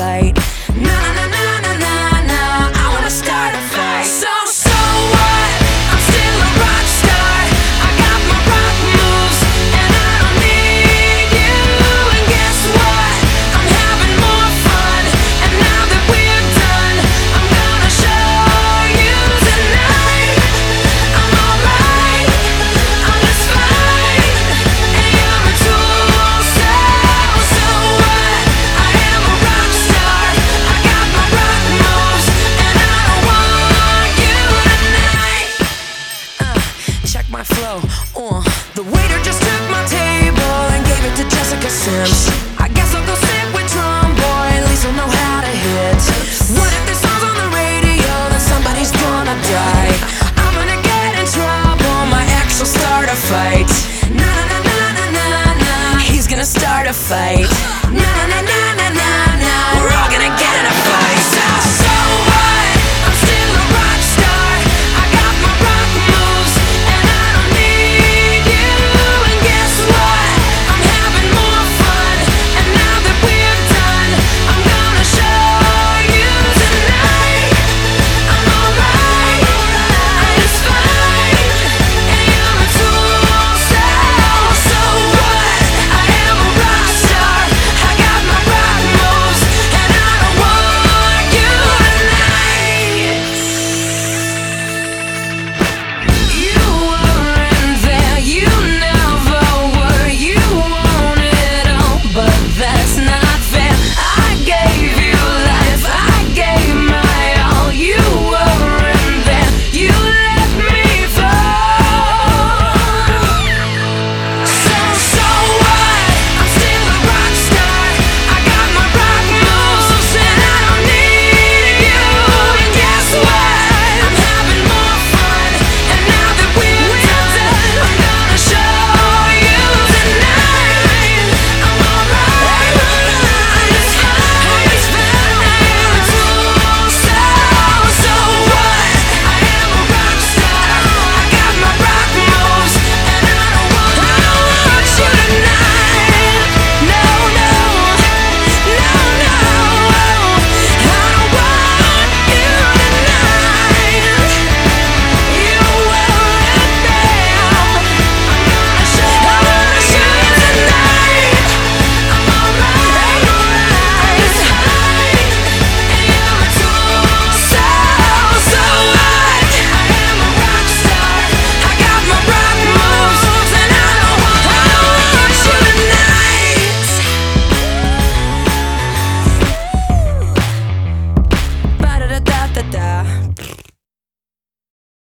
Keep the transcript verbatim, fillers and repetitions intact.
fight. Na na na na na na na, I wanna start a fight. So so what? I'm still a rock star. I got my rock moves and I don't need you. And guess what? I'm having more fun. And now that we're done, I'm gonna show you tonight. I'm alright, I'm just fine. And you're a tool, so so what? I am a rock star. I got my rock moves and I don't want you tonight. Uh, check my flow. Uh, the waiter just took my table and gave it to Jessica Sims. I guess I'll go sit with Drum Boy, at least I'll know how to hit. What if this song's on the radio, then somebody's gonna die. I'm gonna get in trouble, my ex will start a fight. Na na na na na na na, he's gonna start a fight.